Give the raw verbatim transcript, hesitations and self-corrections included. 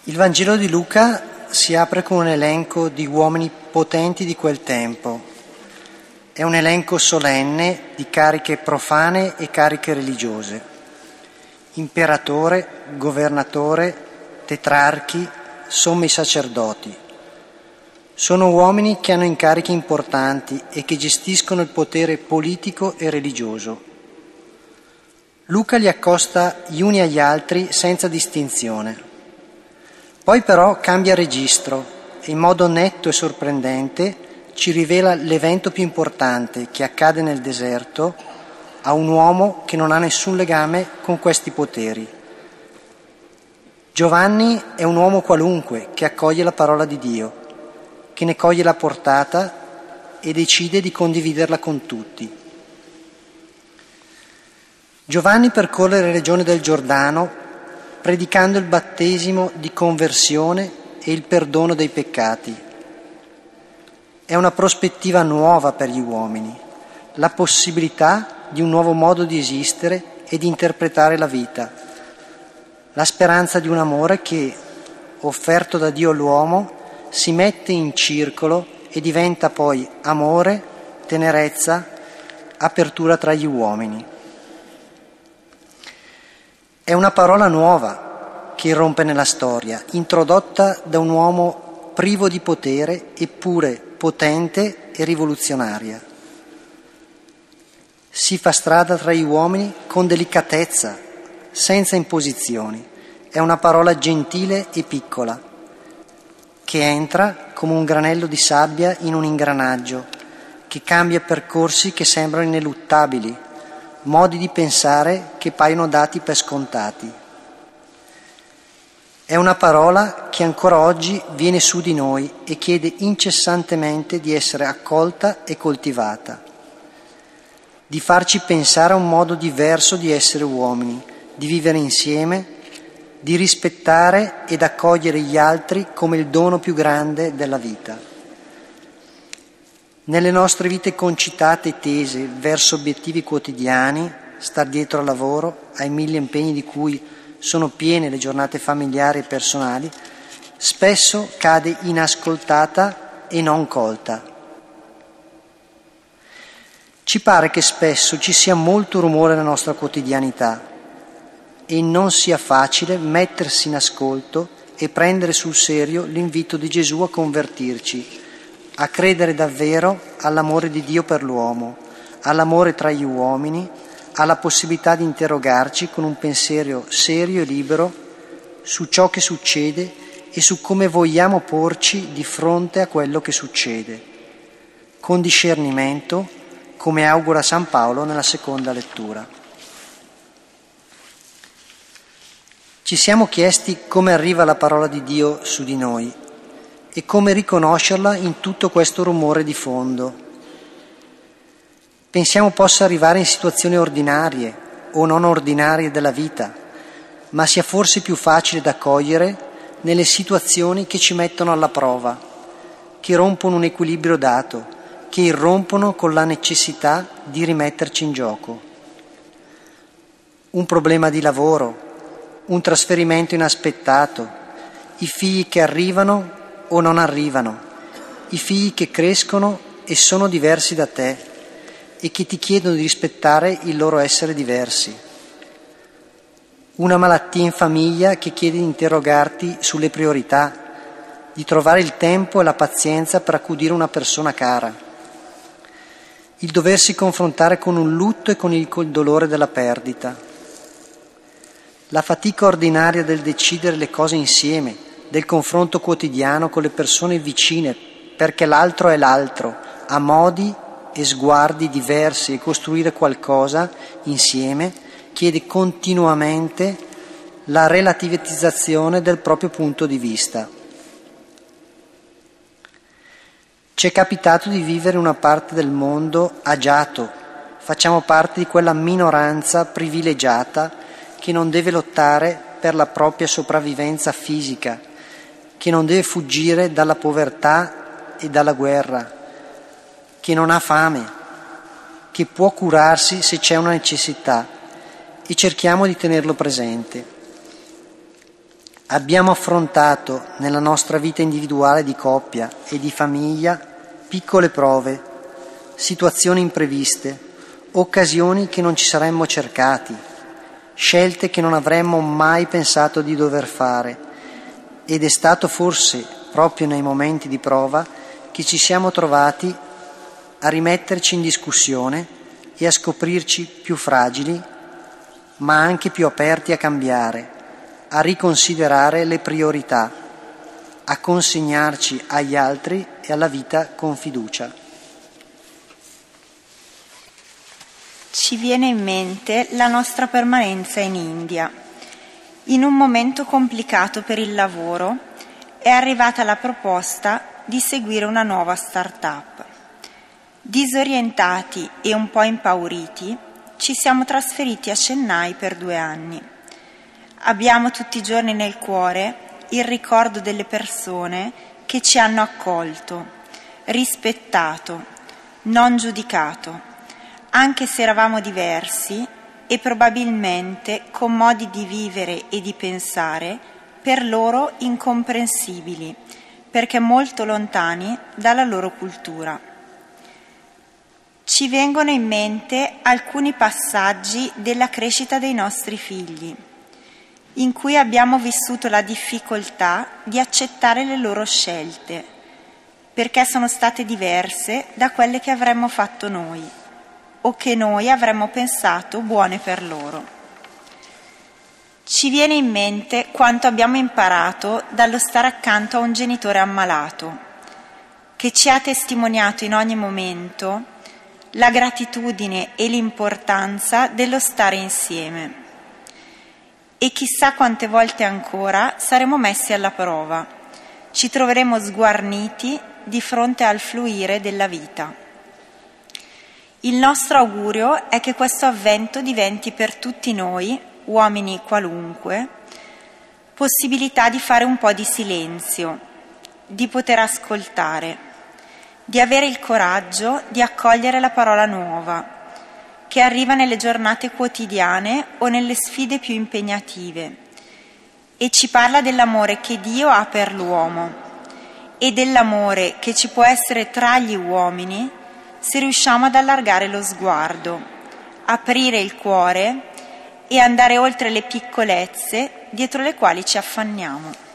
Il Vangelo di Luca si apre con un elenco di uomini potenti di quel tempo. È un elenco solenne di cariche profane e cariche religiose. Imperatore, governatore, tetrarchi, sommi sacerdoti. Sono uomini che hanno incarichi importanti e che gestiscono il potere politico e religioso. Luca li accosta gli uni agli altri senza distinzione. Poi però cambia registro e in modo netto e sorprendente ci rivela l'evento più importante che accade nel deserto a un uomo che non ha nessun legame con questi poteri. Giovanni è un uomo qualunque che accoglie la parola di Dio, che ne coglie la portata e decide di condividerla con tutti. Giovanni percorre la regione del Giordano predicando il battesimo di conversione e il perdono dei peccati. È una prospettiva nuova per gli uomini, la possibilità di un nuovo modo di esistere e di interpretare la vita, la speranza di un amore che, offerto da Dio all'uomo, si mette in circolo e diventa poi amore, tenerezza, apertura tra gli uomini. È una parola nuova che irrompe nella storia, introdotta da un uomo privo di potere, eppure potente e rivoluzionaria. Si fa strada tra gli uomini con delicatezza, senza imposizioni. È una parola gentile e piccola, che entra come un granello di sabbia in un ingranaggio, che cambia percorsi che sembrano ineluttabili, modi di pensare che paiono dati per scontati. È una parola che ancora oggi viene su di noi e chiede incessantemente di essere accolta e coltivata, di farci pensare a un modo diverso di essere uomini, di vivere insieme, di rispettare ed accogliere gli altri come il dono più grande della vita. Nelle nostre vite concitate e tese verso obiettivi quotidiani, star dietro al lavoro, ai mille impegni di cui sono piene le giornate familiari e personali, spesso cade inascoltata e non colta. Ci pare che spesso ci sia molto rumore nella nostra quotidianità e non sia facile mettersi in ascolto e prendere sul serio l'invito di Gesù a convertirci, a credere davvero all'amore di Dio per l'uomo, all'amore tra gli uomini, alla possibilità di interrogarci con un pensiero serio e libero su ciò che succede e su come vogliamo porci di fronte a quello che succede, con discernimento, come augura San Paolo nella seconda lettura. Ci siamo chiesti come arriva la parola di Dio su di noi e come riconoscerla in tutto questo rumore di fondo. Pensiamo possa arrivare in situazioni ordinarie o non ordinarie della vita, ma sia forse più facile da cogliere nelle situazioni che ci mettono alla prova, che rompono un equilibrio dato, che irrompono con la necessità di rimetterci in gioco. Un problema di lavoro, un trasferimento inaspettato, i figli che arrivano o non arrivano, i figli che crescono e sono diversi da te e che ti chiedono di rispettare il loro essere diversi. Una malattia in famiglia che chiede di interrogarti sulle priorità, di trovare il tempo e la pazienza per accudire una persona cara. Il doversi confrontare con un lutto e con il, col dolore della perdita. La fatica ordinaria del decidere le cose insieme, del confronto quotidiano con le persone vicine, perché l'altro è l'altro, ha modi e sguardi diversi e costruire qualcosa insieme chiede continuamente la relativizzazione del proprio punto di vista. Ci è capitato di vivere in una parte del mondo agiato, facciamo parte di quella minoranza privilegiata che non deve lottare per la propria sopravvivenza fisica, che non deve fuggire dalla povertà e dalla guerra, che non ha fame, che può curarsi se c'è una necessità e cerchiamo di tenerlo presente. Abbiamo affrontato nella nostra vita individuale di coppia e di famiglia piccole prove, situazioni impreviste, occasioni che non ci saremmo cercati, scelte che non avremmo mai pensato di dover fare, ed è stato forse proprio nei momenti di prova che ci siamo trovati a rimetterci in discussione e a scoprirci più fragili, ma anche più aperti a cambiare, a riconsiderare le priorità, a consegnarci agli altri e alla vita con fiducia. Ci viene in mente la nostra permanenza in India. In un momento complicato per il lavoro è arrivata la proposta di seguire una nuova start-up. Disorientati e un po' impauriti, ci siamo trasferiti a Chennai per due anni. Abbiamo tutti i giorni nel cuore il ricordo delle persone che ci hanno accolto, rispettato, non giudicato, anche se eravamo diversi e probabilmente con modi di vivere e di pensare per loro incomprensibili, perché molto lontani dalla loro cultura. Ci vengono in mente alcuni passaggi della crescita dei nostri figli, in cui abbiamo vissuto la difficoltà di accettare le loro scelte, perché sono state diverse da quelle che avremmo fatto noi, o che noi avremmo pensato buone per loro. Ci viene in mente quanto abbiamo imparato dallo stare accanto a un genitore ammalato, che ci ha testimoniato in ogni momento la gratitudine e l'importanza dello stare insieme. E chissà quante volte ancora saremo messi alla prova, ci troveremo sguarniti di fronte al fluire della vita. Il nostro augurio è che questo avvento diventi per tutti noi, uomini qualunque, possibilità di fare un po' di silenzio, di poter ascoltare, di avere il coraggio di accogliere la parola nuova, che arriva nelle giornate quotidiane o nelle sfide più impegnative, e ci parla dell'amore che Dio ha per l'uomo e dell'amore che ci può essere tra gli uomini se riusciamo ad allargare lo sguardo, aprire il cuore e andare oltre le piccolezze dietro le quali ci affanniamo.